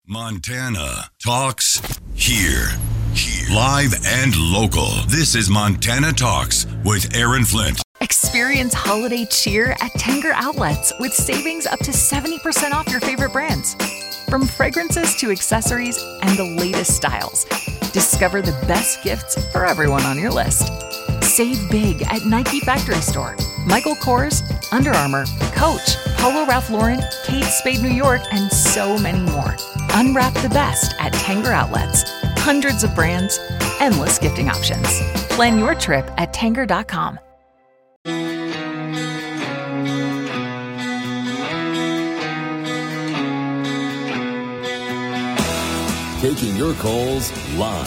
Montana Talks here. Live and local. This is Montana Talks with Aaron Flint. Experience holiday cheer at Tanger Outlets with savings up to 70% off your favorite brands. From fragrances to accessories and the latest styles. Discover the best gifts for everyone on your list. Save big at Nike Factory Store, Michael Kors, Under Armour, Coach, Polo Ralph Lauren, Kate Spade New York, and so many more. Unwrap the best at Tanger Outlets. Hundreds of brands, endless gifting options. Plan your trip at Tanger.com. Taking your calls live.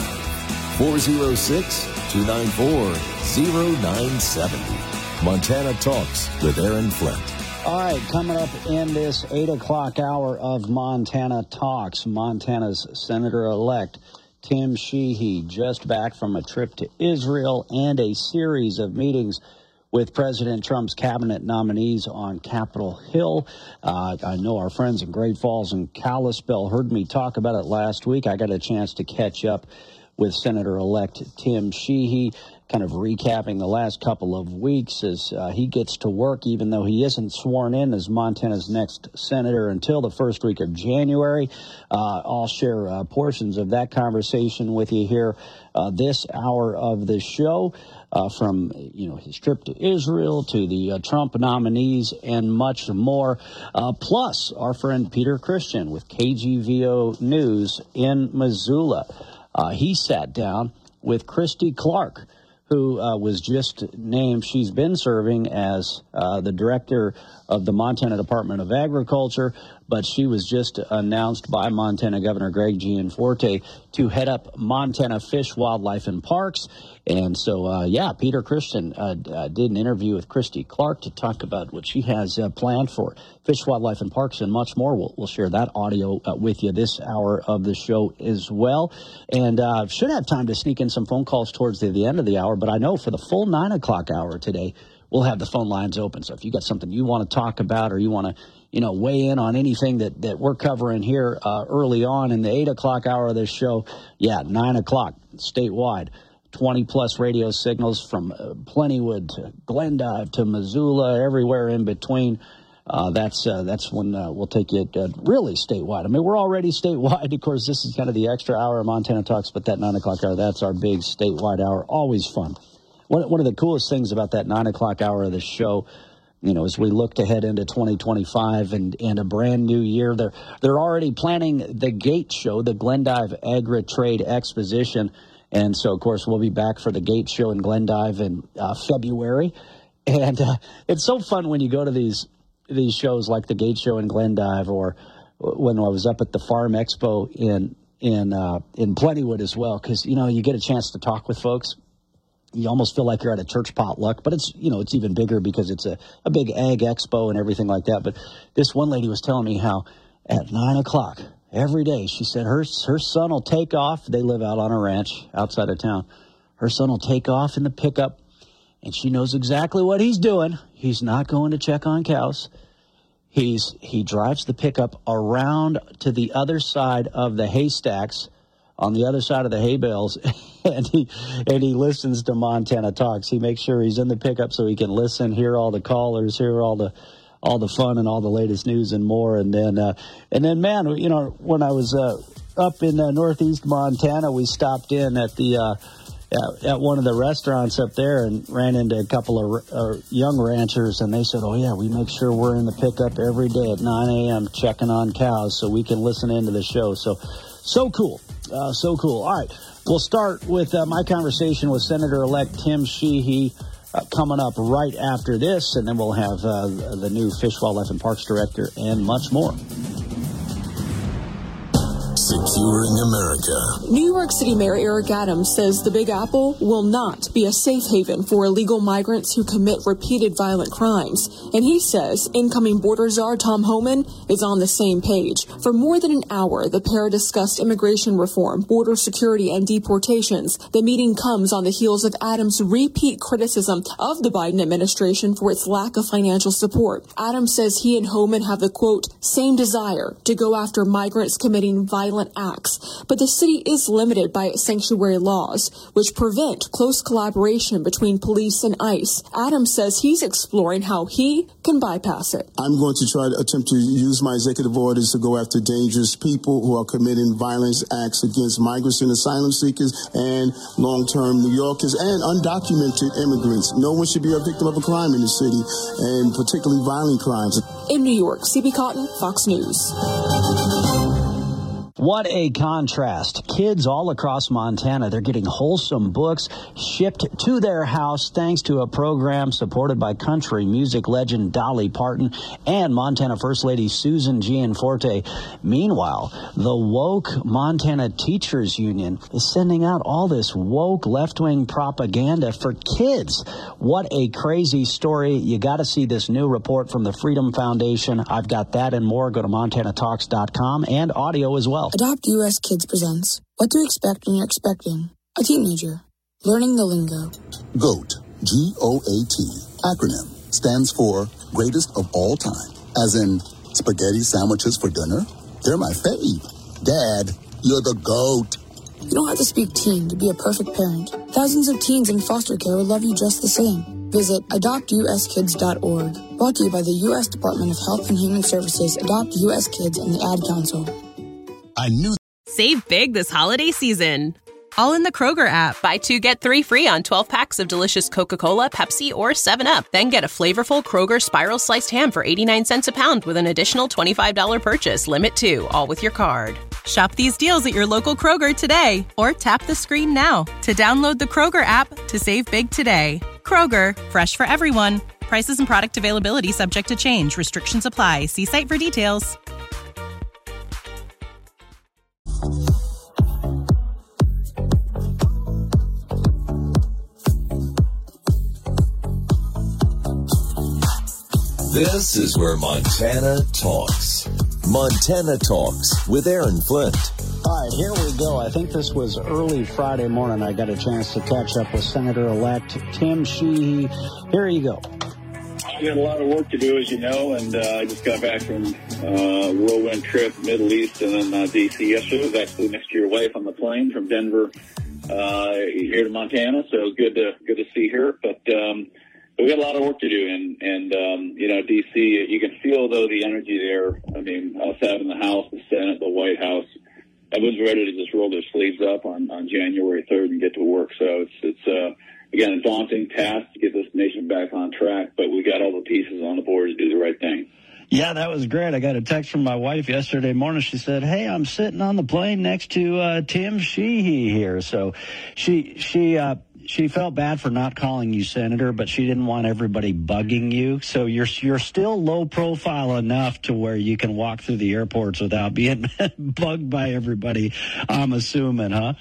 406-294-0970. Montana Talks with Aaron Flint. All right, coming up in this 8 o'clock hour of Montana Talks, Montana's Senator-elect Tim Sheehy, just back from a trip to Israel and a series of meetings with President Trump's cabinet nominees on Capitol Hill. I know our friends in Great Falls and Kalispell heard me talk about it last week. I got a chance to catch up with Senator-elect Tim Sheehy, kind of recapping the last couple of weeks as he gets to work, even though he isn't sworn in as Montana's next senator until the first week of January. I'll share portions of that conversation with you here this hour of the show, from his trip to Israel to the Trump nominees and much more. Plus, our friend Peter Christian with KGVO News in Missoula. He sat down with Christy Clark, who was just named. She's been serving as the director of the Montana Department of Agriculture, but she was just announced by Montana Governor Greg Gianforte to head up Montana Fish, Wildlife, and Parks. And so, Peter Christian did an interview with Christy Clark to talk about what she has planned for Fish, Wildlife, and Parks and much more. We'll share that audio with you this hour of the show as well. And should have time to sneak in some phone calls towards the end of the hour, but I know for the full 9 o'clock hour today, we'll have the phone lines open. So if you got something you want to talk about or you want to weigh in on anything that we're covering here early on in the 8 o'clock hour of this show, 9 o'clock statewide. 20-plus radio signals from Plentywood to Glendive to Missoula, everywhere in between. That's when we'll take you really statewide. I mean, we're already statewide. Of course, this is kind of the extra hour of Montana Talks, but that 9 o'clock hour, that's our big statewide hour. Always fun. One of the coolest things about that 9 o'clock hour of the show, as we look to head into 2025 and a brand new year, they're already planning the GATE show, the Glendive Agri-Trade Exposition. And so, of course, we'll be back for the GATE show in Glendive in February. And it's so fun when you go to these shows like the GATE show in Glendive, or when I was up at the Farm Expo in Plentywood as well, because, you get a chance to talk with folks. You almost feel like you're at a church potluck, but it's even bigger because it's a big ag expo and everything like that. But this one lady was telling me how at 9 o'clock every day, she said her son will take off. They live out on a ranch outside of town. Her son will take off in the pickup, and she knows exactly what he's doing. He's not going to check on cows. He drives the pickup around to the other side of the haystacks, on the other side of the hay bales, and he listens to Montana Talks. He makes sure he's in the pickup so he can listen, hear all the callers, hear all the fun and all the latest news and more. And then, man, when I was up in northeast Montana, we stopped in at one of the restaurants up there and ran into a couple of young ranchers, and they said, "Oh yeah, we make sure we're in the pickup every day at 9 a.m. checking on cows so we can listen into the show." So cool, so cool. All right, we'll start with my conversation with Senator-elect Tim Sheehy. Coming up right after this, and then we'll have the new Fish, Wildlife, and Parks Director and much more. Securing America. New York City Mayor Eric Adams says the Big Apple will not be a safe haven for illegal migrants who commit repeated violent crimes. And he says incoming border czar Tom Homan is on the same page. For more than an hour, the pair discussed immigration reform, border security, and deportations. The meeting comes on the heels of Adams' repeat criticism of the Biden administration for its lack of financial support. Adams says he and Homan have the, quote, same desire to go after migrants committing violent violent acts, but the city is limited by its sanctuary laws, which prevent close collaboration between police and ICE. Adams says he's exploring how he can bypass it. I'm going to try to attempt to use my executive orders to go after dangerous people who are committing violence acts against migrants and asylum seekers and long-term New Yorkers and undocumented immigrants. No one should be a victim of a crime in the city, and particularly violent crimes. In New York, C.B. Cotton, Fox News. What a contrast. Kids all across Montana, they're getting wholesome books shipped to their house thanks to a program supported by country music legend Dolly Parton and Montana First Lady Susan Gianforte. Meanwhile, the woke Montana Teachers Union is sending out all this woke left-wing propaganda for kids. What a crazy story. You got to see this new report from the Freedom Foundation. I've got that and more. Go to MontanaTalks.com and audio as well. Adopt US Kids presents What to Expect When You're Expecting a Teenager. Learning the lingo. GOAT, G-O-A-T, acronym, stands for Greatest of All Time. As in, spaghetti sandwiches for dinner? They're my fave. Dad, you're the GOAT. You don't have to speak teen to be a perfect parent. Thousands of teens in foster care will love you just the same. Visit adoptuskids.org. Brought to you by the U.S. Department of Health and Human Services, Adopt U.S. Kids, and the Ad Council. I knew. Save big this holiday season. All in the Kroger app. Buy 2, get 3 free on 12 packs of delicious Coca-Cola, Pepsi, or 7-Up. Then get a flavorful Kroger Spiral Sliced Ham for 89 cents a pound with an additional $25 purchase. Limit 2, all with your card. Shop these deals at your local Kroger today or tap the screen now to download the Kroger app to save big today. Kroger, fresh for everyone. Prices and product availability subject to change. Restrictions apply. See site for details. This is where Montana talks. Montana Talks with Aaron Flint. All right, here we go. I think this was early Friday morning. I got a chance to catch up with Senator-elect Tim Sheehy. Here you go. We had a lot of work to do, as you know, and I just got back from a whirlwind trip, Middle East, and then D.C. yesterday. I was actually next to your wife on the plane from Denver here to Montana, so it was good to see her. But we got a lot of work to do, and you know, D.C., you can feel, though, the energy there. I mean, us having the House, the Senate, the White House, everyone's ready to just roll their sleeves up on January 3rd and get to work. So it's again, a daunting task to get this nation back on track, but we got all the pieces on the board to do the right thing. Yeah, that was great. I got a text from my wife yesterday morning. She said, "Hey, I'm sitting on the plane next to Tim Sheehy here." So she felt bad for not calling you Senator, but she didn't want everybody bugging you. So you're still low profile enough to where you can walk through the airports without being bugged by everybody, I'm assuming, huh?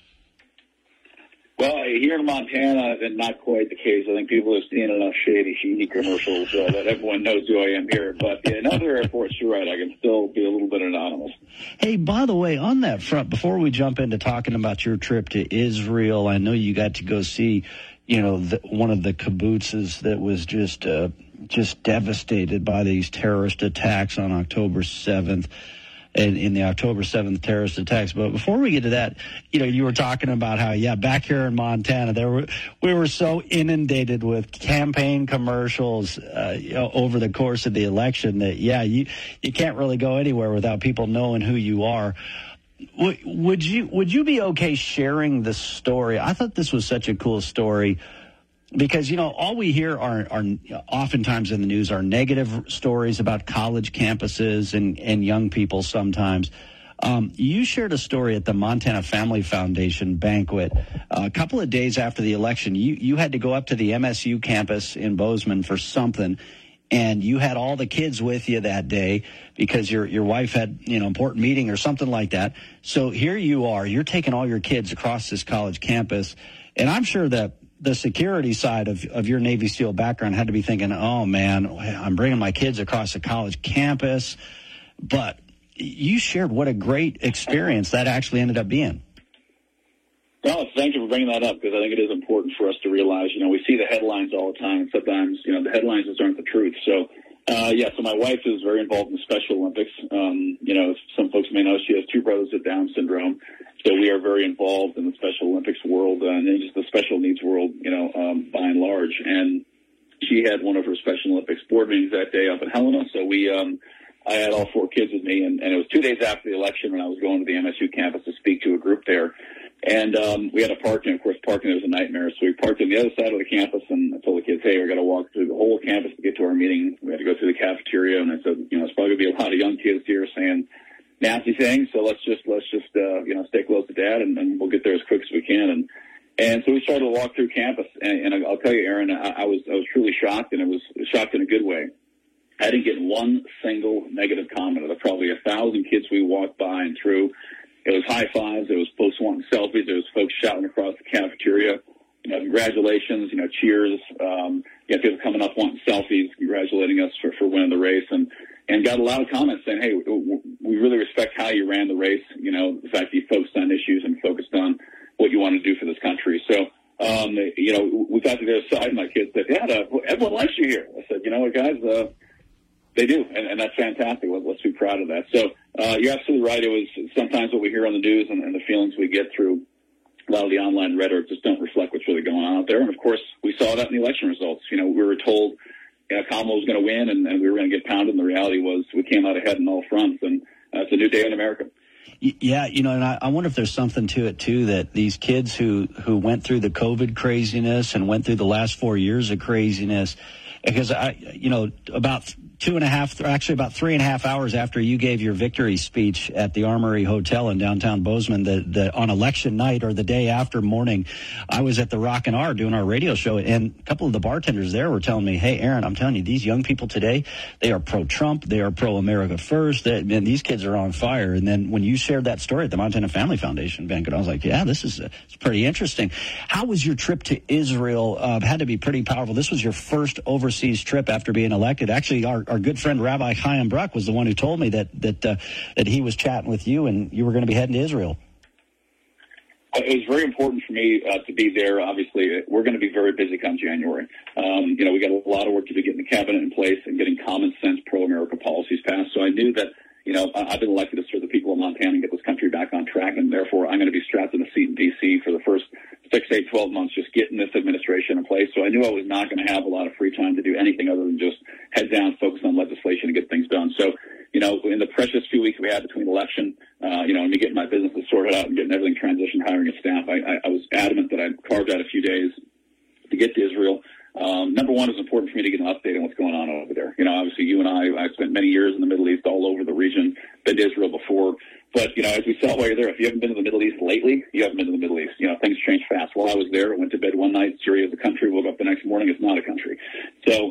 Well, here in Montana, not quite the case. I think people have seen enough shady Sheehy commercials that everyone knows who I am here. But in other airports, you're right, I can still be a little bit anonymous. Hey, by the way, on that front, before we jump into talking about your trip to Israel, I know you got to go see, you know, one of the kibbutzes that was just devastated by these terrorist attacks on October 7th. In the October 7th terrorist attacks. But before we get to that, you know, you were talking about how, back here in Montana, we were so inundated with campaign commercials over the course of the election that, you can't really go anywhere without people knowing who you are. Would you be okay sharing the story? I thought this was such a cool story. Because, you know, all we hear are oftentimes in the news are negative stories about college campuses and young people sometimes. You shared a story at the Montana Family Foundation banquet a couple of days after the election. You had to go up to the MSU campus in Bozeman for something, and you had all the kids with you that day because your wife had, you know, important meeting or something like that. So here you are. You're taking all your kids across this college campus, and I'm sure that the security side of your Navy SEAL background had to be thinking, oh, man, I'm bringing my kids across a college campus. But you shared what a great experience that actually ended up being. Well, thank you for bringing that up, because I think it is important for us to realize, you know, we see the headlines all the time, and sometimes, you know, the headlines just aren't the truth. So Yeah, so my wife is very involved in the Special Olympics. Some folks may know she has two brothers with Down syndrome. So we are very involved in the Special Olympics world and just the special needs world, by and large. And she had one of her Special Olympics board meetings that day up in Helena. So I had all four kids with me, and it was 2 days after the election when I was going to the MSU campus to speak to a group there. And we had to park, and of course parking there was a nightmare. So we parked on the other side of the campus, and I told the kids, hey, we're going to walk through the whole campus to get to our meeting. We had to go through the cafeteria, and I said, it's probably going to be a lot of young kids here saying nasty things, so let's just stay close to Dad, and we'll get there as quick as we can. And so we started to walk through campus, and I'll tell you, Aaron, I was truly shocked, and it was shocked in a good way. I didn't get one single negative comment. There were probably 1,000 kids we walked by and through. It was high fives. There was folks wanting selfies. There was folks shouting across the cafeteria, congratulations, cheers. People coming up wanting selfies, congratulating us for winning the race, and got a lot of comments saying, hey, we really respect how you ran the race. The fact that you focused on issues and focused on what you want to do for this country. So, we got to the other side, and my kids said, yeah, everyone likes you here. I said, you know what, guys, they do, and that's fantastic. Let's be proud of that. So you're absolutely right. It was sometimes what we hear on the news and the feelings we get through a lot of the online rhetoric just don't reflect what's really going on out there. And, of course, we saw that in the election results. We were told Kamala was going to win and we were going to get pounded, and the reality was we came out ahead on all fronts, and it's a new day in America. Yeah, and I wonder if there's something to it, too, that these kids who went through the COVID craziness and went through the last 4 years of craziness, because about 3.5 hours after you gave your victory speech at the Armory Hotel in downtown Bozeman, on election night or the day after morning, I was at the Rock and R doing our radio show, and a couple of the bartenders there were telling me, hey, Aaron, I'm telling you, these young people today, they are pro-Trump, they are pro-America First, and these kids are on fire. And then when you shared that story at the Montana Family Foundation banquet, I was like, yeah, this is it's pretty interesting. How was your trip to Israel? Had to be pretty powerful. This was your first overseas trip after being elected. Actually, our good friend Rabbi Chaim Bruck was the one who told me that he was chatting with you and you were going to be heading to Israel. It was very important for me to be there. Obviously, we're going to be very busy come January. We got a lot of work to do getting the cabinet in place and getting common sense pro-America policies passed. So I knew that, I've been elected to serve the people of Montana and get this country back on track, and therefore I'm going to be strapped in a seat in D.C. for the first 6, 8, 12 months just getting this administration in place. So I knew I was not going to have a lot of free time to do anything other than just head down, focus on legislation, and get things done. So, in the precious few weeks we had between election, and me getting my businesses sorted out and getting everything transitioned, hiring a staff, I was adamant that I'd carved out a few days to get to Israel. Number one, it's important for me to get an update on what's going on over there. Obviously you and I spent many years in the Middle East, all over the region, been to Israel before. But, as we saw while you're there, if you haven't been to the Middle East lately, you haven't been to the Middle East. Things change fast. While I was there, I went to bed one night, Syria is a country, woke up the next morning, it's not a country. So,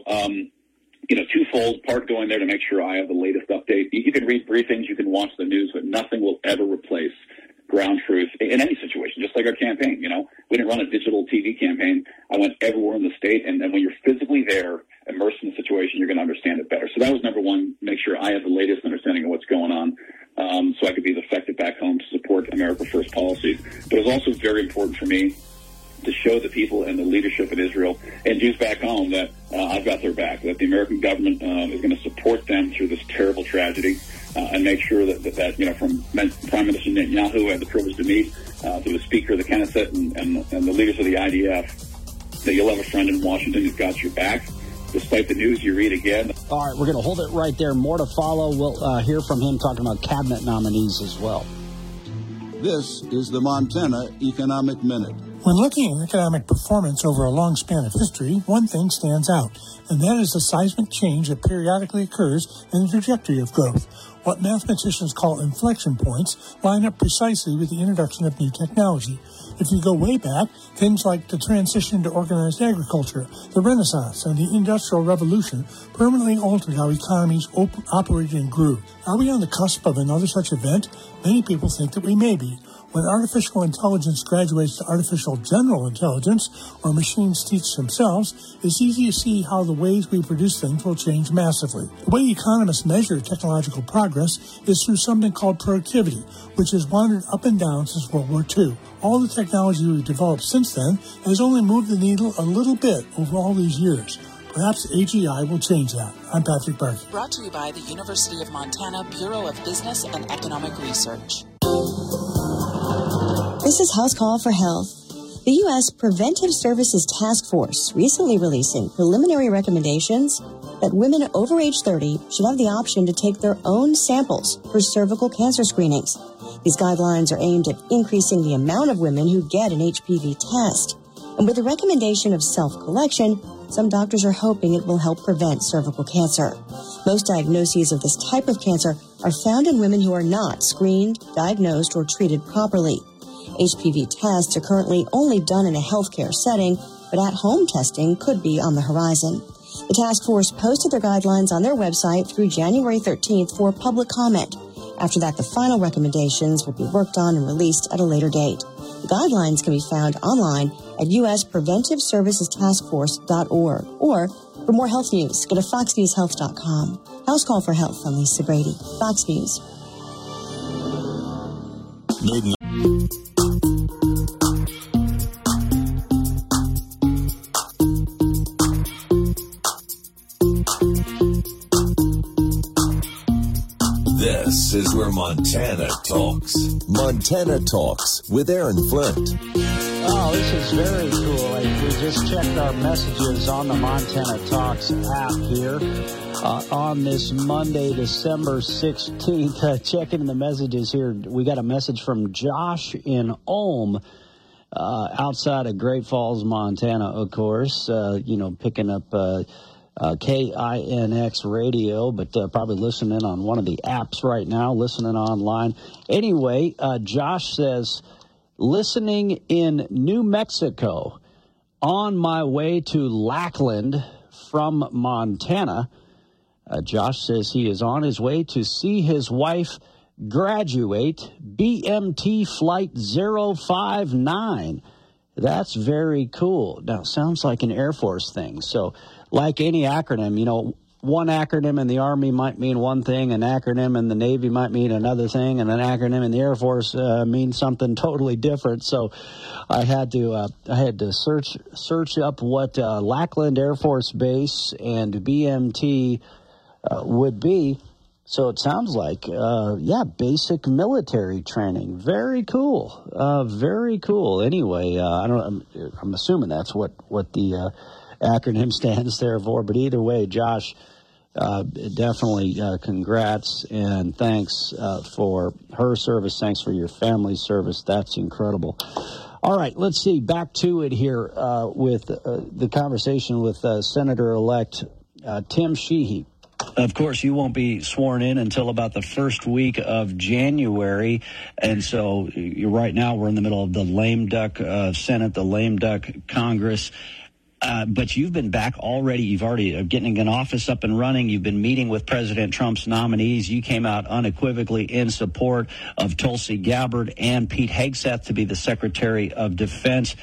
twofold, part going there to make sure I have the latest update. You can read briefings, you can watch the news, but nothing will ever replace ground truth in any situation, just like our campaign. We didn't run a digital TV campaign. I went everywhere in the state, and when you're physically there, immersed in the situation, you're going to understand it better. So that was number one, make sure I have the latest understanding of what's going on, so I could be effective back home to support America First policies. But it was also very important for me to show the people and the leadership in Israel and Jews back home that I've got their back, that the American government is going to support them through this terrible tragedy, and make sure that from Prime Minister Netanyahu, who I had the privilege to meet, to the Speaker of the Knesset and the leaders of the IDF, that you'll have a friend in Washington who's got your back, despite the news you read again. All right, we're going to hold it right there. More to follow. We'll hear from him talking about cabinet nominees as well. This is the Montana Economic Minute. When looking at economic performance over a long span of history, one thing stands out, and that is the seismic change that periodically occurs in the trajectory of growth. What mathematicians call inflection points line up precisely with the introduction of new technology. If you go way back, things like the transition to organized agriculture, the Renaissance, and the Industrial Revolution permanently altered how economies operated and grew. Are we on the cusp of another such event? Many people think that we may be. When artificial intelligence graduates to artificial general intelligence, or machines teach themselves, it's easy to see how the ways we produce things will change massively. The way economists measure technological progress is through something called productivity, which has wandered up and down since World War II. All the technology we've developed since then has only moved the needle a little bit over all these years. Perhaps AGI will change that. I'm Patrick Barkey. Brought to you by the University of Montana Bureau of Business and Economic Research. This is House Call for Health. The U.S. Preventive Services Task Force recently releasing preliminary recommendations that women over age 30 should have the option to take their own samples for cervical cancer screenings. These guidelines are aimed at increasing the amount of women who get an HPV test. And with the recommendation of self-collection, some doctors are hoping it will help prevent cervical cancer. Most diagnoses of this type of cancer are found in women who are not screened, diagnosed, or treated properly. HPV tests are currently only done in a healthcare setting, but at-home testing could be on the horizon. The task force posted their guidelines on their website through January 13th for public comment. After that, the final recommendations will be worked on and released at a later date. The guidelines can be found online at uspreventiveservicestaskforce.org. Or, for more health news, go to foxnewshealth.com. House Call for Health. I'm Lisa Brady, Fox News. This is where Montana talks. Montana Talks with Aaron Flint. Oh, this is very cool. We just checked our messages on the Montana Talks app here on this Monday, December 16th. Checking the messages here. We got a message from Josh in Ulm, outside of Great Falls, Montana, of course, picking up KINX radio, but probably listening on one of the apps right now, listening online. Anyway, Josh says, listening in New Mexico on my way to Lackland from Montana. Josh says he is on his way to see his wife graduate BMT Flight 059. That's very cool. Now, sounds like an Air Force thing. So, like any acronym, one acronym in the Army might mean one thing, an acronym in the Navy might mean another thing, and an acronym in the Air Force means something totally different. So, I had to search up what Lackland Air Force Base and BMT would be. So it sounds like, basic military training. Very cool. Very cool. Anyway, I'm assuming that's what the acronym stands there for. But either way, Josh, definitely congrats and thanks for her service. Thanks for your family's service. That's incredible. All right, let's see. Back to it here with the conversation with Senator-elect Tim Sheehy. Of course, you won't be sworn in until about the first week of January. And so right now we're in the middle of the lame duck Senate, the lame duck Congress. But you've been back already. You've already getting an office up and running. You've been meeting with President Trump's nominees. You came out unequivocally in support of Tulsi Gabbard and Pete Hegseth to be the Secretary of Defense.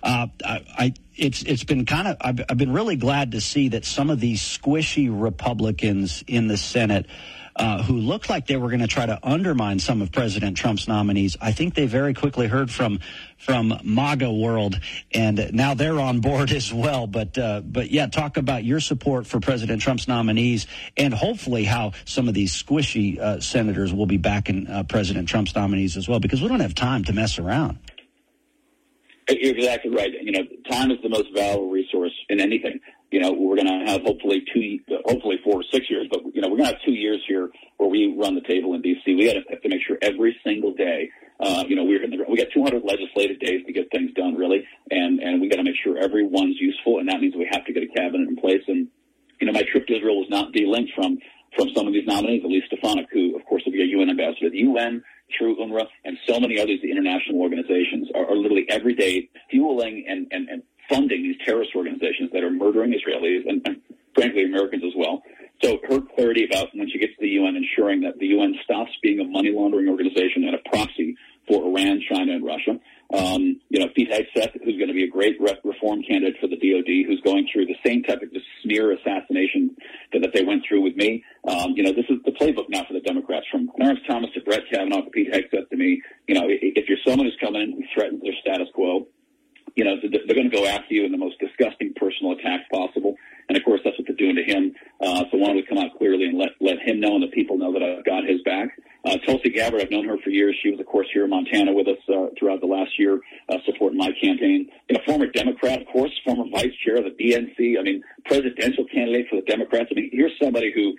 It's been kind of, I've been really glad to see that some of these squishy Republicans in the Senate who looked like they were going to try to undermine some of President Trump's nominees, I think they very quickly heard from MAGA world, and now they're on board as well. But yeah, talk about your support for President Trump's nominees and hopefully how some of these squishy senators will be backing President Trump's nominees as well, because we don't have time to mess around. You're exactly right. Time is the most valuable resource in anything. We're going to have hopefully 4 or 6 years, but we're going to have 2 years here where we run the table in D.C. We have to make sure every single day, we got 200 legislative days to get things done, really, and we got to make sure everyone's useful, and that means we have to get a cabinet in place. And my trip to Israel was not delinked from some of these nominees. Elise Stefanik, who of course will be a UN ambassador, the UN through UNRWA, and so many others, the international organizations are literally every day fueling and funding these terrorist organizations that are murdering Israelis and frankly Americans as well. So her clarity about when she gets to the UN, ensuring that the UN stops being a money laundering organization and a proxy for Iran, China, and Russia. Pete Hegseth, who's going to be a great reform candidate for the DOD, who's going through the same type of smear assassination that they went through with me. This is the playbook now for the Democrats, from Clarence Thomas to Brett Kavanaugh to Pete Hegseth to me. If you're someone who's come in who threatens their status quo, they're going to go after you in the most disgusting personal attacks possible. And, of course, that's what they're doing to him. So why don't we come out clearly and let him know and the people know that I've got his back. Tulsi Gabbard, I've known her for years. She was, of course, here in Montana with us throughout the last year, supporting my campaign. Former Democrat, of course, former vice chair of the DNC. Presidential candidate for the Democrats. Here's somebody who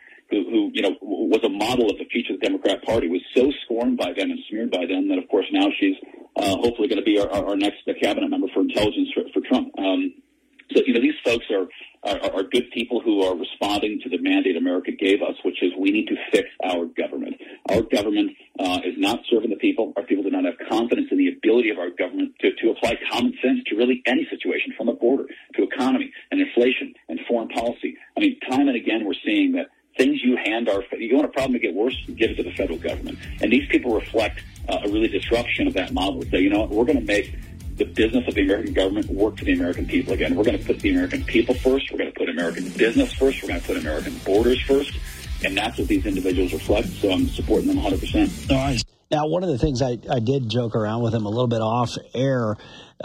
was a model of the future of the Democrat Party, was so scorned by them and smeared by them that, of course, now she's hopefully going to be our next cabinet member for intelligence for Trump. So these folks are good people who are responding to the mandate America gave us, which is we need to fix our government. Our government is not serving the people. Our people do not have confidence in the ability of our government to apply common sense to really any situation, from the border to economy and inflation and foreign policy. Time and again we're seeing that things you want a problem to get worse, give it to the federal government. And these people reflect a really disruption of that model. So, we're going to make the business of the American government work for the American people again. We're going to put the American people first. We're going to put American business first. We're going to put American borders first. And that's what these individuals reflect. So I'm supporting them 100%. All right. Now, one of the things I did joke around with him a little bit off air,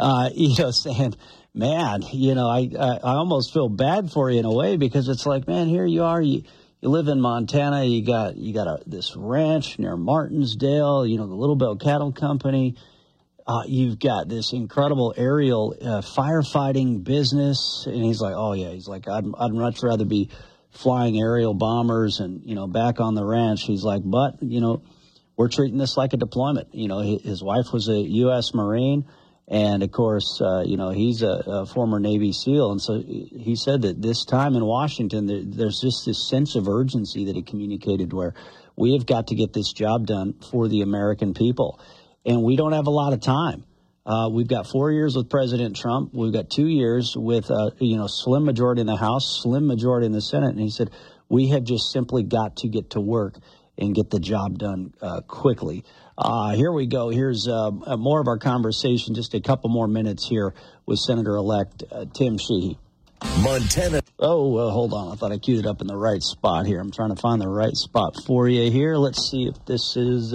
saying, man, I almost feel bad for you in a way, because it's like, man, here you are. You live in Montana. You got this ranch near Martinsdale, the Little Bell Cattle Company. You've got this incredible aerial firefighting business. And he's like, oh, yeah. He's like, I'd much rather be flying aerial bombers and, back on the ranch. He's like, but, we're treating this like a deployment. His wife was a U.S. Marine. And, of course, he's a former Navy SEAL. And so he said that this time in Washington, there's just this sense of urgency that he communicated, where we have got to get this job done for the American people. And we don't have a lot of time. We've got 4 years with President Trump. We've got 2 years with, slim majority in the House, slim majority in the Senate. And he said, we have just simply got to get to work and get the job done quickly. Here we go. Here's more of our conversation, just a couple more minutes here with Senator-elect Tim Sheehy. Montana. Oh, hold on. I thought I queued it up in the right spot here. I'm trying to find the right spot for you here. Let's see if this is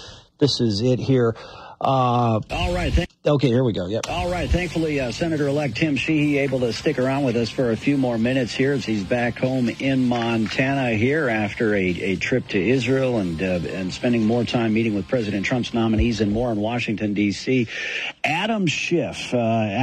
it here. All right. Okay, here we go. Yep. All right. Thankfully, Senator-elect Tim Sheehy able to stick around with us for a few more minutes here as he's back home in Montana here after a trip to Israel and spending more time meeting with President Trump's nominees and more in Washington, D.C. Adam Schiff.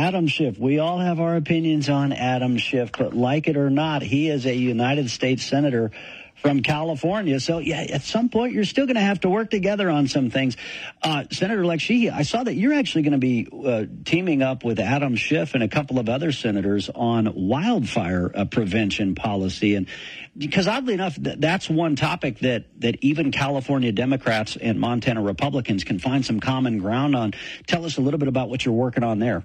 We all have our opinions on Adam Schiff, but like it or not, he is a United States Senator from California. So, yeah, at some point, you're still going to have to work together on some things. Senator-elect Sheehy, I saw that you're actually going to be teaming up with Adam Schiff and a couple of other senators on wildfire prevention policy. And because oddly enough, that's one topic that even California Democrats and Montana Republicans can find some common ground on. Tell us a little bit about what you're working on there.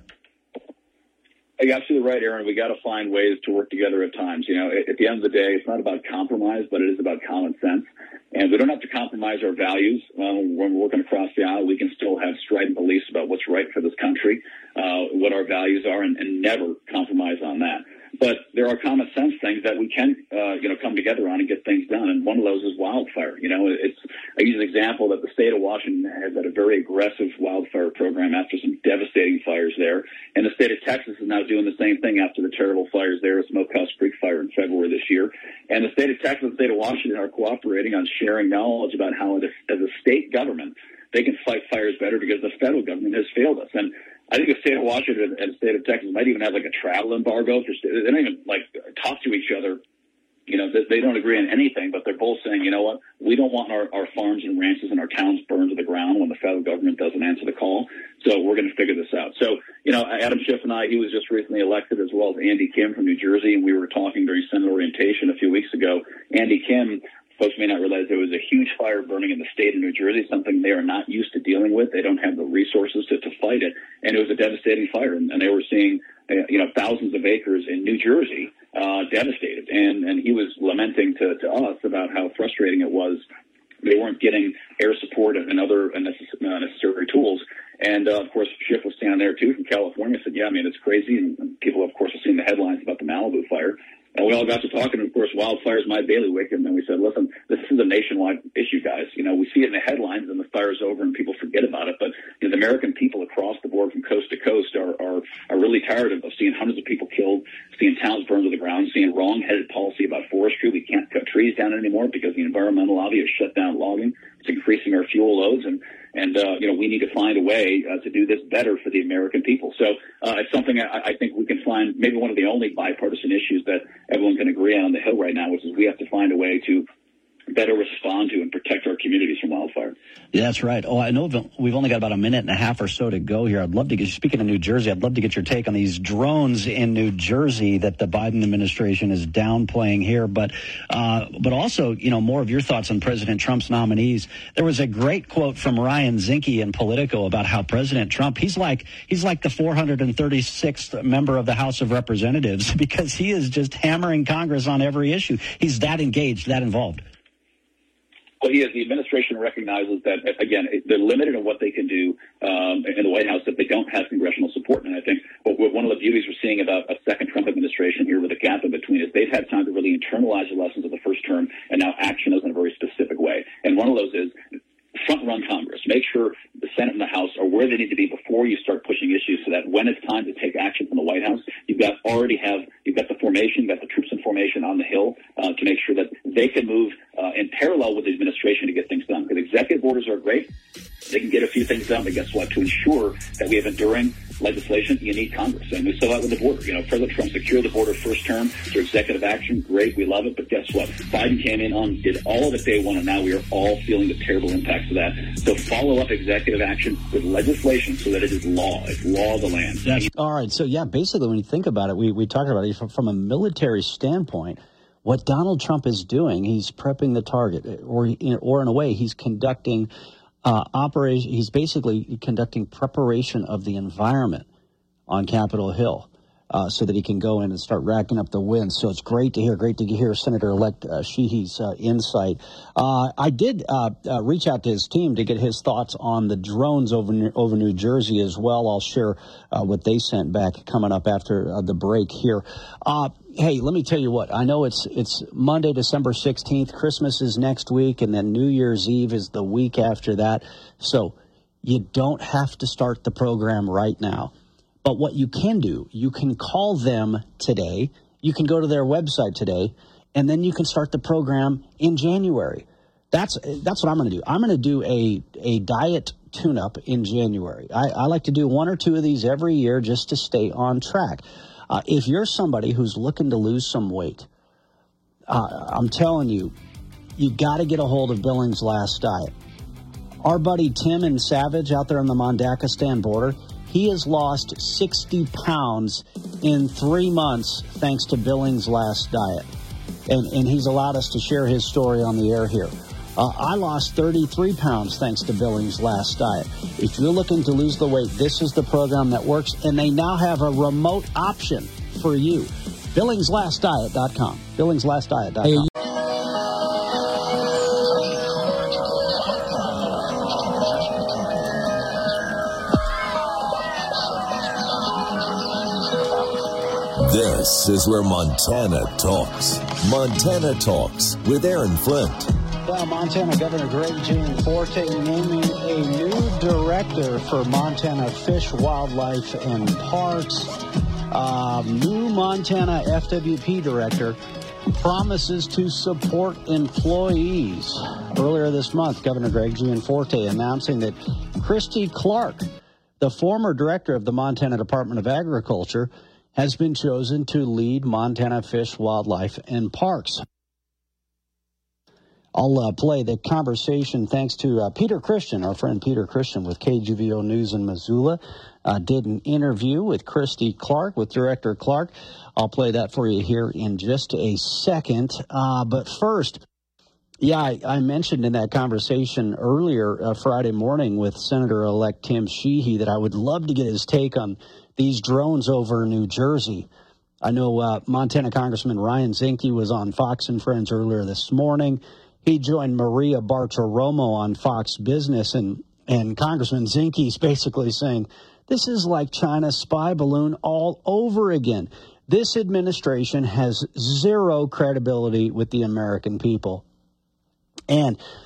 You're absolutely right, Aaron. We got to find ways to work together at times. At the end of the day, it's not about compromise, but it is about common sense. And we don't have to compromise our values. When we're working across the aisle, we can still have strident beliefs about what's right for this country, what our values are, and never compromise on that. But there are common sense things that we can, come together on and get things done. And one of those is wildfire. I use an example that the state of Washington has had a very aggressive wildfire program after some devastating fires there. And the state of Texas is now doing the same thing after the terrible fires there at Smokehouse Creek Fire in February this year. And the state of Texas and the state of Washington are cooperating on sharing knowledge about how, as a state government, they can fight fires better because the federal government has failed us. And I think the state of Washington and the state of Texas might even have like a travel embargo. They don't even talk to each other. They don't agree on anything, but they're both saying, you know what, we don't want our farms and ranches and our towns burned to the ground when the federal government doesn't answer the call. So we're going to figure this out. So, Adam Schiff and I, he was just recently elected, as well as Andy Kim from New Jersey, and we were talking during Senate orientation a few weeks ago. Andy Kim, folks may not realize there was a huge fire burning in the state of New Jersey, something they are not used to dealing with. They don't have the resources to fight it. And it was a devastating fire. And they were seeing, thousands of acres in New Jersey devastated. And he was lamenting to us about how frustrating it was. They weren't getting air support and other necessary tools. And, of course, Schiff was standing there, too, from California, said, yeah, it's crazy. And people, of course, have seen the headlines about the Malibu fire. And we all got to talking, and of course, wildfire is my bailiwick. And then we said, listen, this is a nationwide issue, guys. We see it in the headlines and the fire's over and people forget about it. But the American people across the board from coast to coast are really tired of seeing hundreds of people killed, seeing towns burned to the ground, seeing wrong-headed policy about forestry. We can't cut trees down anymore because the environmental lobby has shut down logging. It's increasing our fuel loads, and we need to find a way to do this better for the American people. So it's something I think we can find maybe one of the only bipartisan issues that everyone can agree on the Hill right now, which is we have to find a way to better respond to and protect our communities from wildfire. Yeah, that's right. Oh, I know we've only got about a minute and a half or so to go here. I'd love to get, speaking of New Jersey, I'd love to get your take on these drones in New Jersey that the Biden administration is downplaying here, but also, more of your thoughts on President Trump's nominees. There was a great quote from Ryan Zinke in Politico about how President Trump, he's like the 436th member of the House of Representatives because he is just hammering Congress on every issue. He's that engaged, that involved. Well, he is. The administration recognizes that, again, they're limited in what they can do in the White House if they don't have congressional support. And I think one of the beauties we're seeing about a second Trump administration here with a gap in between is they've had time to really internalize the lessons of the first term, and now action is in a very specific way. And one of those is front-run Congress. Make sure the Senate and the House are where they need to be before you start pushing issues so that when it's time to take action from the White House, you've got the formation, you've got the troops in formation on the Hill to make sure that they can move in parallel with the administration to get things done. Because executive orders are great. They can get a few things done, but guess what? To ensure that we have enduring legislation, you need Congress. And we saw that with the border. President Trump secured the border first term through executive action. Great. We love it. But guess what? Biden came in did all of it day one, and now we are all feeling the terrible impacts of that. So follow up executive action with legislation so that it is law. It's law of the land. That's all right. So, yeah, basically, when you think about it, we talked about it from a military standpoint. What Donald Trump is doing, he's prepping the target, or in a way, he's conducting operation. He's basically conducting preparation of the environment on Capitol Hill so that he can go in and start racking up the wins. So it's great to hear Senator-elect Sheehy's insight. I did reach out to his team to get his thoughts on the drones over New Jersey as well. I'll share what they sent back coming up after the break here. Hey, let me tell you what. I know it's Monday, December 16th. Christmas is next week, and then New Year's Eve is the week after that. So you don't have to start the program right now. But what you can do, you can call them today. You can go to their website today, and then you can start the program in January. That's what I'm going to do. I'm going to do a diet tune-up in January. I like to do one or two of these every year just to stay on track. If you're somebody who's looking to lose some weight, I'm telling you, you got to get a hold of Billings Last Diet. Our buddy Tim in Savage out there on the Mondakistan border, he has lost 60 pounds in 3 months thanks to Billings Last Diet. And he's allowed us to share his story on the air here. I lost 33 pounds thanks to Billings Last Diet. If you're looking to lose the weight, this is the program that works, and they now have a remote option for you. BillingsLastDiet.com. BillingsLastDiet.com. This is where Montana talks. Montana Talks with Aaron Flint. Well, Montana Governor Greg Gianforte naming a new director for Montana Fish, Wildlife, and Parks. New Montana FWP director promises to support employees. Earlier this month, Governor Greg Gianforte announcing that Christy Clark, the former director of the Montana Department of Agriculture, has been chosen to lead Montana Fish, Wildlife, and Parks. I'll play the conversation thanks to Peter Christian, our friend Peter Christian with KGVO News in Missoula. Did an interview with Christy Clark, with Director Clark. I'll play that for you here in just a second. But first, I mentioned in that conversation earlier Friday morning with Senator-elect Tim Sheehy that I would love to get his take on these drones over New Jersey. I know Montana Congressman Ryan Zinke was on Fox and Friends earlier this morning. He joined Maria Bartiromo on Fox Business, and Congressman Zinke's basically saying, this is like China's spy balloon all over again. This administration has zero credibility with the American people. And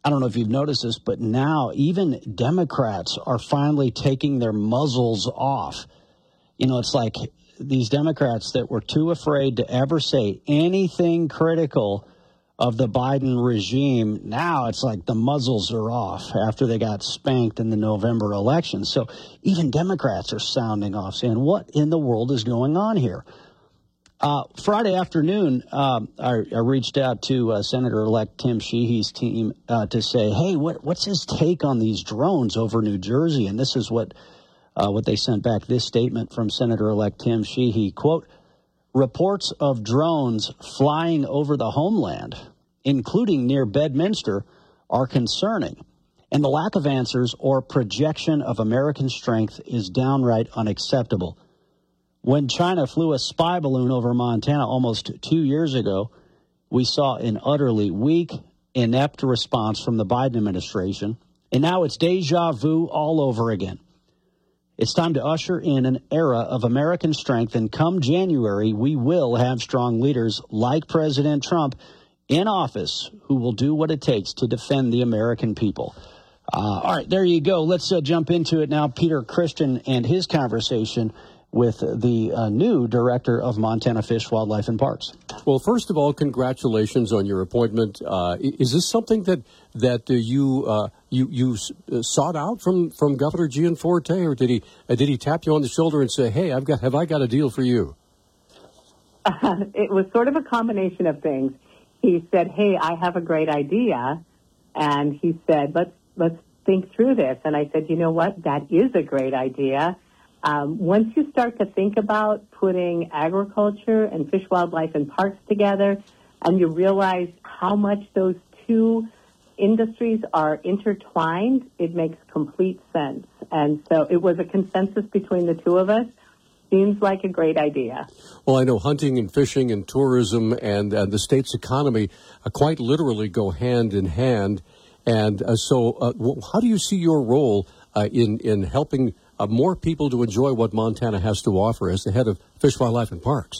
I don't know if you've noticed this, but now even Democrats are finally taking their muzzles off. You know, it's like these Democrats that were too afraid to ever say anything critical of the Biden regime. Now it's like the muzzles are off after they got spanked in the November election. So even Democrats are sounding off, saying, what in the world is going on here? Friday afternoon, I reached out to Senator-elect Tim Sheehy's team to say, hey, what's his take on these drones over New Jersey? And this is what they sent back, this statement from Senator-elect Tim Sheehy. Quote, reports of drones flying over the homeland, including near Bedminster, are concerning. And the lack of answers or projection of American strength is downright unacceptable. When China flew a spy balloon over Montana almost 2 years ago, we saw an utterly weak, inept response from the Biden administration. And now it's deja vu all over again. It's time to usher in an era of American strength, and come January, we will have strong leaders like President Trump in office who will do what it takes to defend the American people. All right, there you go. Let's jump into it now. Peter Christian and his conversation with the new director of Montana Fish, Wildlife, and Parks. Well, first of all, congratulations on your appointment. Is this something that you sought out from Governor Gianforte, or did he tap you on the shoulder and say, "Hey, have I got a deal for you"? It was sort of a combination of things. He said, "Hey, I have a great idea," and he said, "Let's think through this." And I said, "You know what? That is a great idea." Once you start to think about putting agriculture and fish, wildlife, and parks together, and you realize how much those two industries are intertwined, it makes complete sense. And so it was a consensus between the two of us. Seems like a great idea. Well, I know hunting and fishing and tourism and the state's economy quite literally go hand in hand. And so how do you see your role in helping more people to enjoy what Montana has to offer as the head of Fish, Wildlife, and Parks?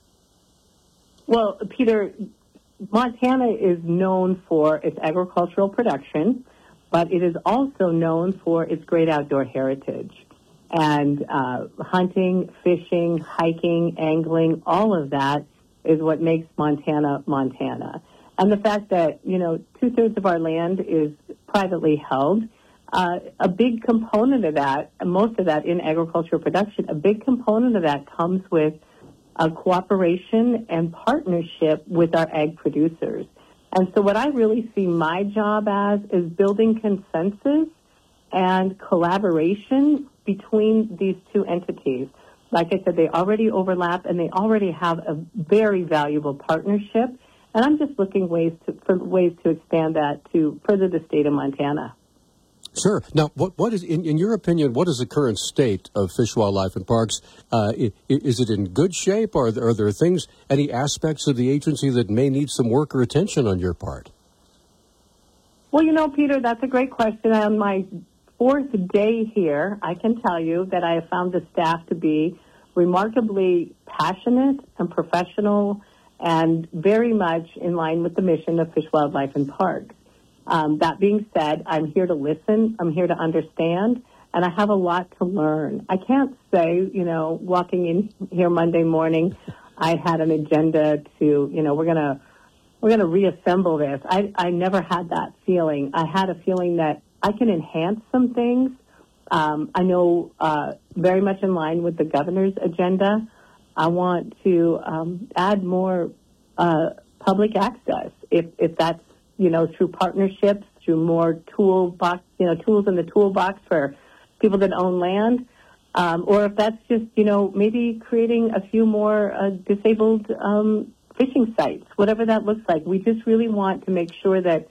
Well, Peter, Montana is known for its agricultural production, but it is also known for its great outdoor heritage. And hunting, fishing, hiking, angling, all of that is what makes Montana, Montana. And the fact that, 2/3 of our land is privately held, a big component of that, most of that in agricultural production, a big component of that comes with a cooperation and partnership with our ag producers. And so what I really see my job as is building consensus and collaboration between these two entities. Like I said, they already overlap and they already have a very valuable partnership. And I'm just looking for ways to expand that to further the state of Montana. Sure. Now, what is, in your opinion, what is the current state of Fish, Wildlife, and Parks? Is it in good shape, or are there things, any aspects of the agency that may need some work or attention on your part? Well, Peter, that's a great question. On my 4th day here, I can tell you that I have found the staff to be remarkably passionate and professional and very much in line with the mission of Fish, Wildlife, and Parks. That being said, I'm here to listen, I'm here to understand, and I have a lot to learn. I can't say, walking in here Monday morning, I had an agenda to, we're gonna reassemble this. I never had that feeling. I had a feeling that I can enhance some things. I know very much in line with the governor's agenda. I want to add more public access, if that's through partnerships, through more tools in the toolbox for people that own land, or if that's just, maybe creating a few more disabled fishing sites, whatever that looks like. We just really want to make sure that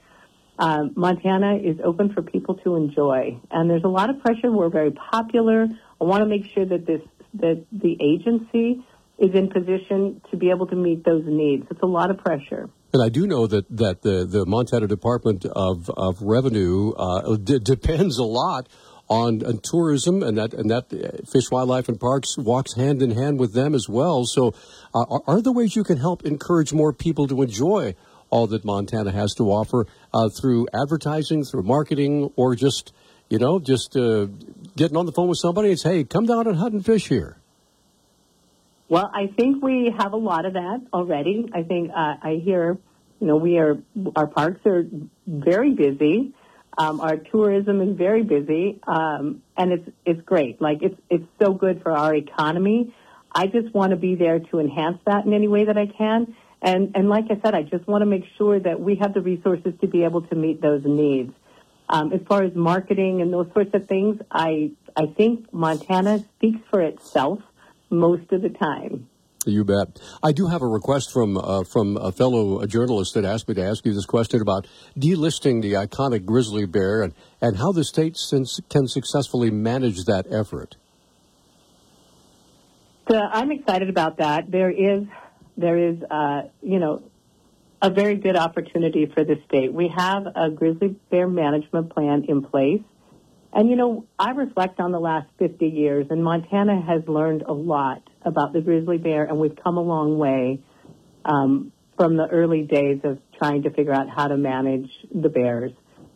Montana is open for people to enjoy. And there's a lot of pressure. We're very popular. I want to make sure that the agency is in position to be able to meet those needs. It's a lot of pressure. And I do know that the Montana Department of Revenue depends a lot on tourism, and that Fish, Wildlife, and Parks walks hand in hand with them as well. So are there ways you can help encourage more people to enjoy all that Montana has to offer through advertising, through marketing, or just getting on the phone with somebody and say, hey, come down and hunt and fish here? Well, I think we have a lot of that already. I think I hear, our parks are very busy. Our tourism is very busy, and it's great. Like it's so good for our economy. I just want to be there to enhance that in any way that I can. And like I said, I just want to make sure that we have the resources to be able to meet those needs. As far as marketing and those sorts of things, I think Montana speaks for itself most of the time. You bet. I do have a request from a fellow journalist that asked me to ask you this question about delisting the iconic grizzly bear and how the state can successfully manage that effort. I'm excited about that. There is a very good opportunity for the state. We have a grizzly bear management plan in place. And, I reflect on the last 50 years, and Montana has learned a lot about the grizzly bear, and we've come a long way from the early days of trying to figure out how to manage the bears.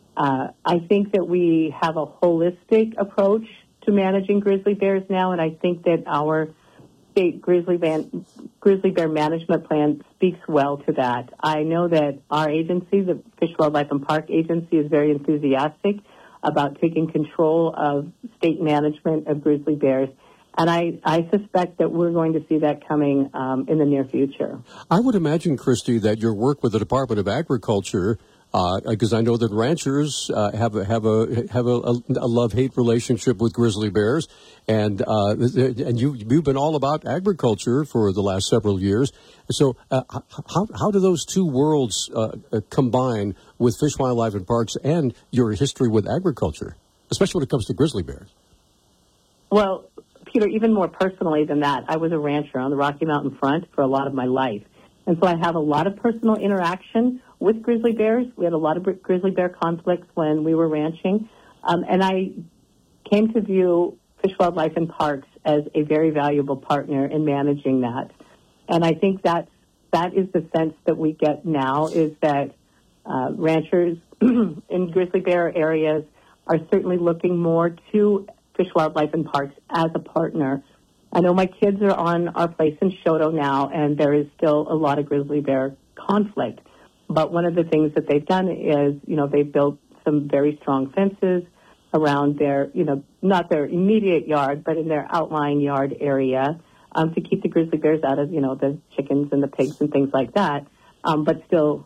I think that we have a holistic approach to managing grizzly bears now, and I think that our state grizzly bear management plan speaks well to that. I know that our agency, the Fish, Wildlife, and Park Agency, is very enthusiastic about taking control of state management of grizzly bears. And I suspect that we're going to see that coming in the near future. I would imagine, Christy, that your work with the Department of Agriculture, because I know that ranchers have a love-hate relationship with grizzly bears, and you've been all about agriculture for the last several years. So how do those two worlds combine with Fish, Wildlife, and Parks and your history with agriculture, especially when it comes to grizzly bears? Well, Peter, even more personally than that, I was a rancher on the Rocky Mountain front for a lot of my life. And so I have a lot of personal interaction with grizzly bears. We had a lot of grizzly bear conflicts when we were ranching. And I came to view Fish, Wildlife, and Parks as a very valuable partner in managing that. And I think that is the sense that we get now, is that ranchers in grizzly bear areas are certainly looking more to Fish, Wildlife, and Parks as a partner. I know my kids are on our place in Shoto now, and there is still a lot of grizzly bear conflict. But one of the things that they've done is, they've built some very strong fences around their, not their immediate yard, but in their outlying yard area to keep the grizzly bears out of, the chickens and the pigs and things like that. But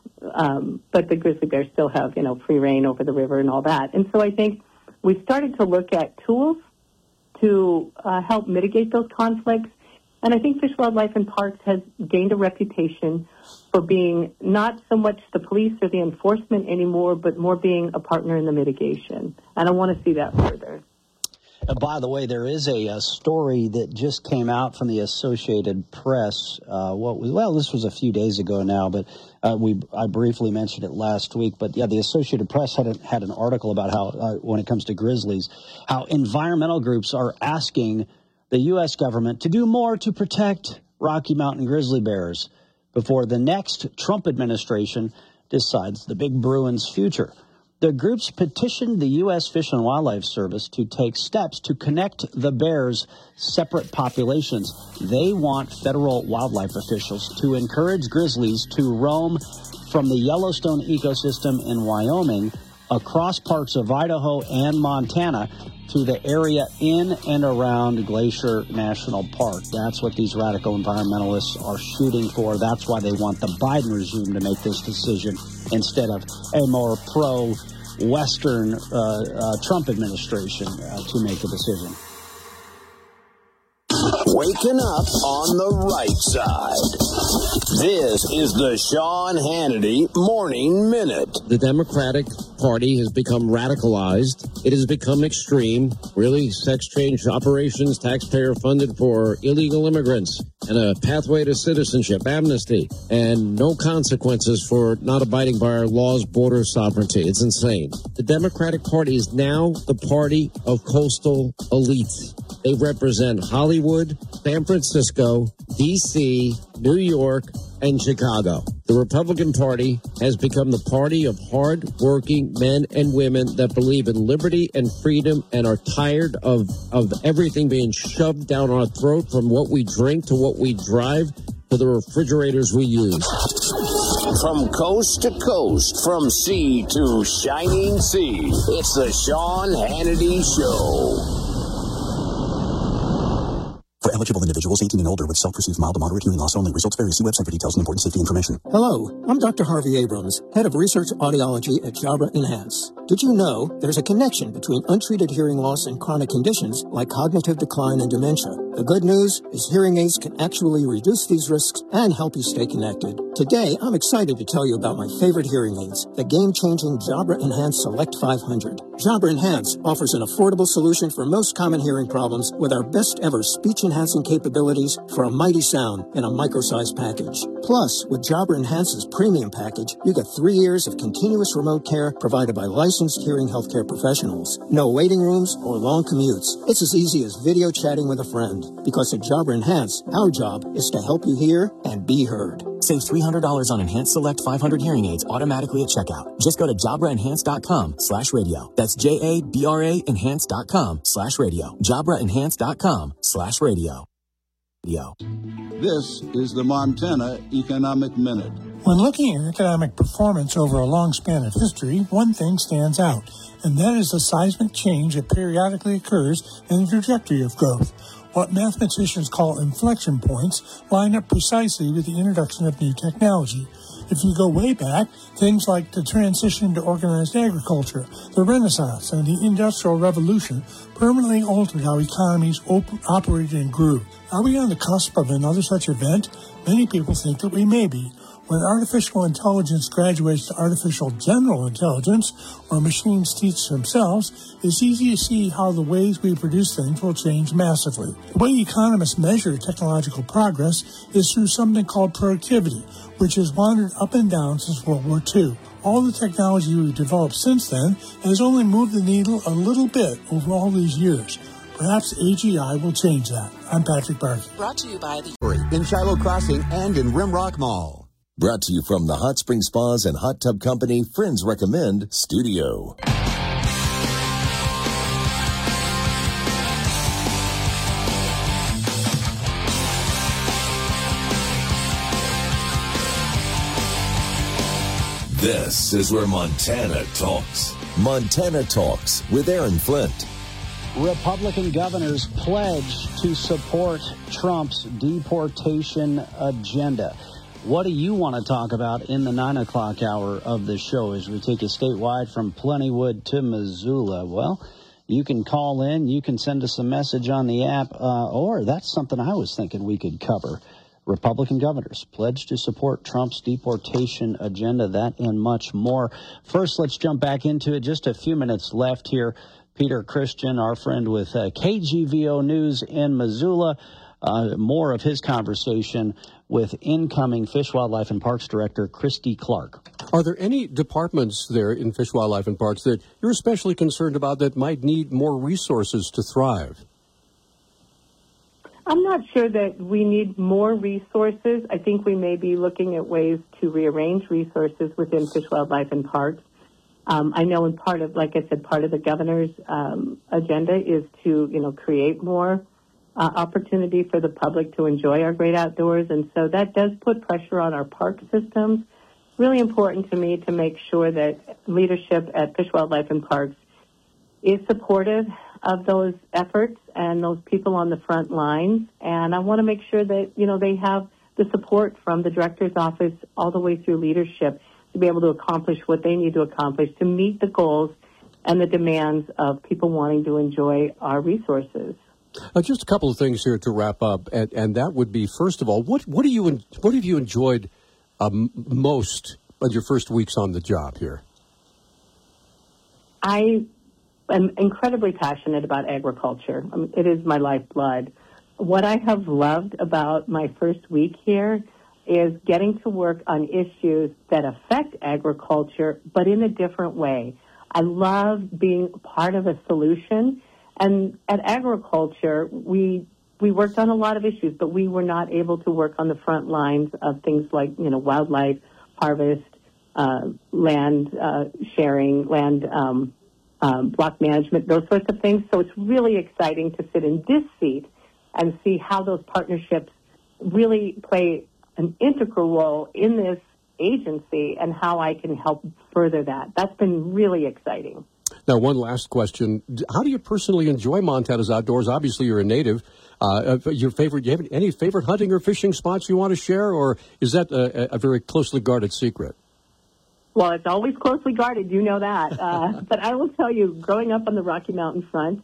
the grizzly bears still have, free reign over the river and all that. And so I think we've started to look at tools to help mitigate those conflicts. And I think Fish, Wildlife, and Parks has gained a reputation for being not so much the police or the enforcement anymore, but more being a partner in the mitigation. And I want to see that further. By the way, there is a story that just came out from the Associated Press. This was a few days ago now, but I briefly mentioned it last week. But yeah, the Associated Press had an article about how, when it comes to grizzlies, how environmental groups are asking the U.S. government to do more to protect Rocky Mountain grizzly bears before the next Trump administration decides the Big Bruin's future. The groups petitioned the U.S. Fish and Wildlife Service to take steps to connect the bears' separate populations. They want federal wildlife officials to encourage grizzlies to roam from the Yellowstone ecosystem in Wyoming across parts of Idaho and Montana to the area in and around Glacier National Park. That's what these radical environmentalists are shooting for. That's why they want the Biden regime to make this decision instead of a more pro-Western Trump administration to make a decision. Waking up on the right side. This is the Sean Hannity Morning Minute. The Democratic Party has become radicalized. It has become extreme. Really, sex change operations, taxpayer funded for illegal immigrants, and a pathway to citizenship, amnesty, and no consequences for not abiding by our laws, border sovereignty. It's insane. The Democratic Party is now the party of coastal elites. They represent Hollywood, San Francisco, D.C., New York, and Chicago. The Republican Party has become the party of hard-working men and women that believe in liberty and freedom and are tired of everything being shoved down our throat, from what we drink to what we drive to the refrigerators we use. From coast to coast, from sea to shining sea, it's the Sean Hannity Show. For eligible individuals 18 and older with self-perceived mild to moderate hearing loss only. Results vary. See website for details and important safety information. Hello, I'm Dr. Harvey Abrams, head of research audiology at Jabra Enhance. Did you know there's a connection between untreated hearing loss and chronic conditions like cognitive decline and dementia? The good news is hearing aids can actually reduce these risks and help you stay connected. Today, I'm excited to tell you about my favorite hearing aids, the game-changing Jabra Enhance Select 500. Jabra Enhance offers an affordable solution for most common hearing problems with our best-ever speech-enhancing capabilities for a mighty sound in a micro-sized package. Plus, with Jabra Enhance's premium package, you get 3 years of continuous remote care provided by licensed hearing healthcare professionals. No waiting rooms or long commutes. It's as easy as video chatting with a friend. Because at Jabra Enhance, our job is to help you hear and be heard. Save $300 on Enhance Select 500 hearing aids automatically at checkout. Just go to JabraEnhance.com/radio. That's JABRA Enhance.com/radio. JabraEnhance.com/radio. This is the Montana Economic Minute. When looking at economic performance over a long span of history, one thing stands out, and that is the seismic change that periodically occurs in the trajectory of growth. What mathematicians call inflection points line up precisely with the introduction of new technology. If you go way back, things like the transition to organized agriculture, the Renaissance, and the Industrial Revolution permanently altered how economies operated and grew. Are we on the cusp of another such event? Many people think that we may be. When artificial intelligence graduates to artificial general intelligence, or machines teach themselves, it's easy to see how the ways we produce things will change massively. The way economists measure technological progress is through something called productivity, which has wandered up and down since World War II. All the technology we've developed since then has only moved the needle a little bit over all these years. Perhaps AGI will change that. I'm Patrick Barkey. Brought to you by the in Shiloh Crossing and in Rimrock Mall. Brought to you from the Hot Spring Spas and Hot Tub Company Friends Recommend Studio. This is where Montana talks. Montana Talks with Aaron Flint. Republican governors pledge to support Trump's deportation agenda. What do you want to talk about in the 9 o'clock hour of the show as we take you statewide from Plentywood to Missoula? Well, you can call in, you can send us a message on the app, or that's something I was thinking we could cover. Republican governors pledge to support Trump's deportation agenda, that and much more. First, let's jump back into it. Just a few minutes left here. Peter Christian, our friend with KGVO News in Missoula, more of his conversation with incoming Fish, Wildlife, and Parks Director Christy Clark. Are there any departments there in Fish, Wildlife, and Parks that you're especially concerned about that might need more resources to thrive? I'm not sure that we need more resources. I think we may be looking at ways to rearrange resources within Fish, Wildlife, and Parks. I know in part of, like I said, part of the governor's agenda is to, create more opportunity for the public to enjoy our great outdoors. And so that does put pressure on our park systems. Really important to me to make sure that leadership at Fish, Wildlife, and Parks is supportive of those efforts and those people on the front lines. And I want to make sure that, they have the support from the director's office all the way through leadership to be able to accomplish what they need to accomplish to meet the goals and the demands of people wanting to enjoy our resources. Just a couple of things here to wrap up, and that would be, first of all, what have you enjoyed most of your first weeks on the job here? I am incredibly passionate about agriculture. It is my lifeblood. What I have loved about my first week here is getting to work on issues that affect agriculture, but in a different way. I love being part of a solution. And at agriculture, we we worked on a lot of issues, but we were not able to work on the front lines of things like, wildlife, harvest, land sharing, land block management, those sorts of things. So it's really exciting to sit in this seat and see how those partnerships really play an integral role in this agency and how I can help further that. That's been really exciting. Now, one last question. How do you personally enjoy Montana's outdoors? Obviously, you're a native. Do you have any favorite hunting or fishing spots you want to share, or is that a very closely guarded secret? Well, it's always closely guarded. You know that. But I will tell you, growing up on the Rocky Mountain front,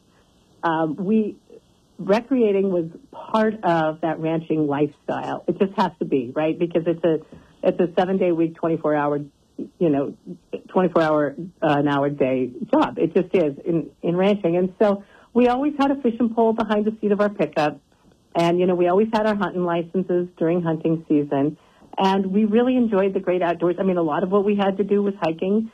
recreating was part of that ranching lifestyle. It just has to be, right? Because it's a 7-day week, 24-hour an hour day job. It just is in ranching. And so we always had a fishing pole behind the seat of our pickup. And, we always had our hunting licenses during hunting season. And we really enjoyed the great outdoors. I mean, a lot of what we had to do was hiking,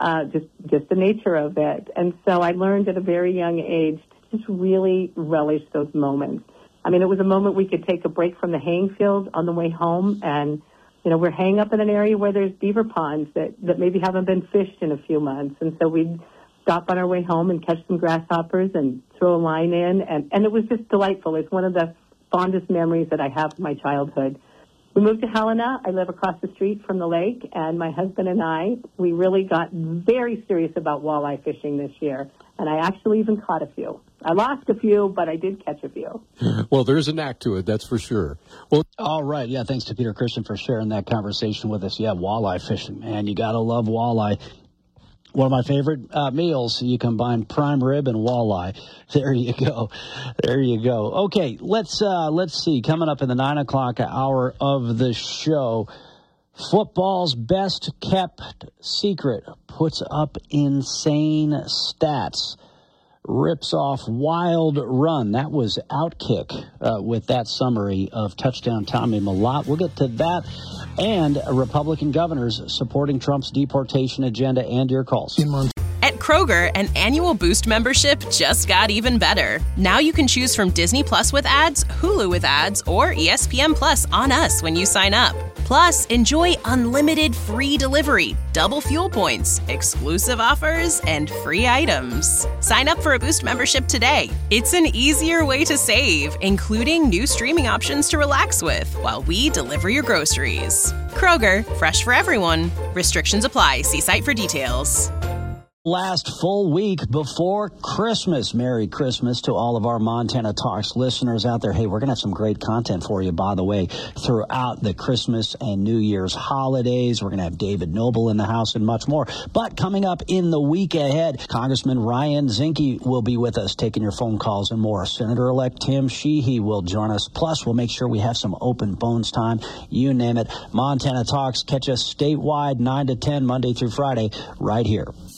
just the nature of it. And so I learned at a very young age to just really relish those moments. I mean, it was a moment we could take a break from the haying field on the way home, and we're hanging up in an area where there's beaver ponds that maybe haven't been fished in a few months. And so we'd stop on our way home and catch some grasshoppers and throw a line in. And it was just delightful. It's one of the fondest memories that I have from my childhood. We moved to Helena. I live across the street from the lake. And my husband and I, we really got very serious about walleye fishing this year. And I actually even caught a few. I lost a few, but I did catch a few. Well, there's a knack to it, that's for sure. Well, all right. Yeah, thanks to Peter Christian for sharing that conversation with us. Yeah, walleye fishing, man. You got to love walleye. One of my favorite meals, you combine prime rib and walleye. There you go. There you go. Okay, let's see. Coming up in the 9 o'clock hour of the show, football's best kept secret puts up insane stats. Rips off wild run. That was Outkick with that summary of touchdown Tommy Mellott. We'll get to that and Republican governors supporting Trump's deportation agenda and your calls. At Kroger, an annual Boost membership just got even better. Now you can choose from Disney Plus with ads, Hulu with ads, or ESPN Plus on us when you sign up. Plus, enjoy unlimited free delivery, double fuel points, exclusive offers, and free items. Sign up for a Boost membership today. It's an easier way to save, including new streaming options to relax with while we deliver your groceries. Kroger, fresh for everyone. Restrictions apply. See site for details. Last full week before Christmas. Merry Christmas to all of our Montana Talks listeners out there. Hey, we're going to have some great content for you, by the way, throughout the Christmas and New Year's holidays. We're going to have David Noble in the house and much more. But coming up in the week ahead, Congressman Ryan Zinke will be with us, taking your phone calls and more. Senator-elect Tim Sheehy will join us. Plus, we'll make sure we have some open bones time. You name it. Montana Talks. Catch us statewide 9 to 10, Monday through Friday, right here.